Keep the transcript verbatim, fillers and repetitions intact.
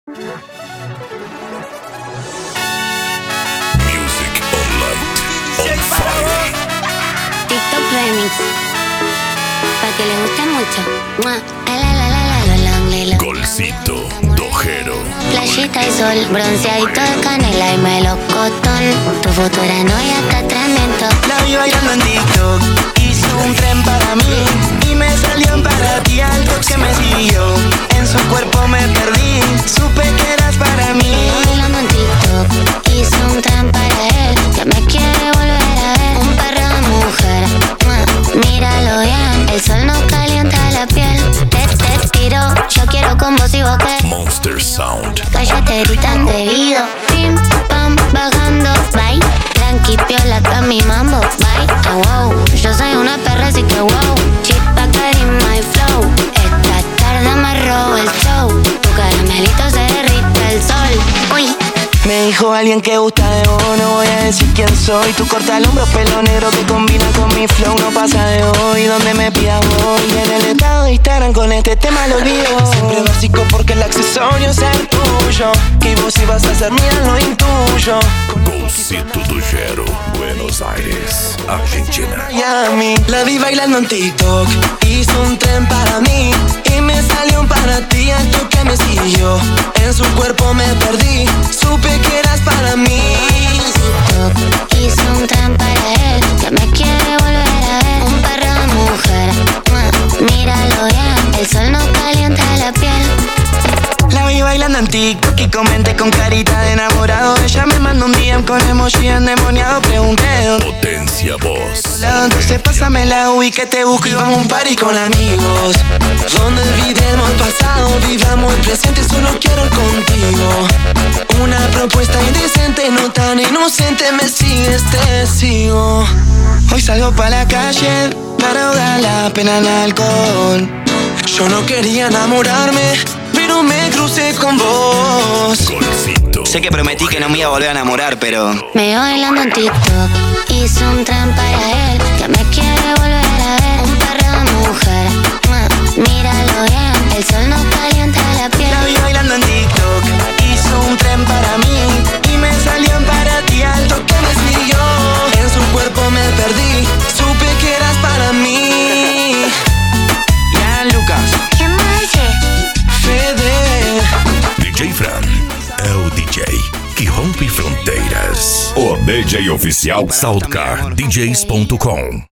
Music Online on fire. TikTok Remix. Pa' que le guste mucho. Mua. La la la la la la la. Golcito Dojero. Playita y sol, bronceadito de canela y melocotón. Tu futura novia está tremendo. La vi bailando en TikTok, hizo un tren para mí y me salió para ti algo que me siguió. En su cuerpo me perdí, supe que eras para mí. Bailando en TikTok, hizo un tren para él que me quiere volver a ver. Un perro de mujer, mua, míralo bien. El sol no calienta la piel. Te, te tiro, yo quiero con vos y vos qué. Monster Sound. Cállate, gritan debido. Pim, pam, bajando, bye. Tranqui, piola, con mi mambo, bye. Ah, wow, yo soy una perra, así que wow. Chispa, in my flow. Esta tarde me robo el show. Tu caramelito se derrite el sol. Uy. Me dijo alguien que gusta de vos, no voy a decir quién soy. Tu corta el hombro, pelo negro que combina con mi flow. No pasa de hoy, donde me pidas voy. En el estado de Instagram con este tema lo olvido. Siempre básico porque el accesorio es el tuyo. Que vos ibas a ser mía, lo intuyo. Golcito Dojero, Buenos Aires, Argentina. Miami, la vi bailando en TikTok, hizo un tren para mí y me salió para ti algo que me siguió. En su cuerpo me perdí, supe que eras para mí. TikTok, hizo un tren para él que me quiere volver a ver. Un perro de mujer, mua, míralo bien. El sol no calienta la piel. La vi bailando en TikTok y comenté con carita de enamorado. Ella me mandó un D M con emoji endemoniado. Pregunté Potencia Voz. entonces pásame la U I que te busco y vamos a un party con amigos. Donde olvidemos el pasado, vivamos el presente, solo quiero ir contigo. Una propuesta indecente, no tan inocente, me sigues, te sigo. Hoy salgo pa' la calle para ahogar la pena en alcohol. Yo no quería enamorarme, pero me crucé con vos. Golcito. Sé que prometí que no me iba a volver a enamorar, pero Me veo bailando en TikTok, hizo un tren para él que me quiere volver a ver. Un perro de mujer, mua, míralo bien. El sol no calienta la piel. la vi bailando en TikTok, hizo un tren para mí y me salió para ti algo que me siguió. En su cuerpo me perdí, supe que eras para mí. Ya Lucas, ¿Qué más dice? Fede. D J Fran é o D J que rompe fronteiras. O D J oficial Soundcar D Js ponto com.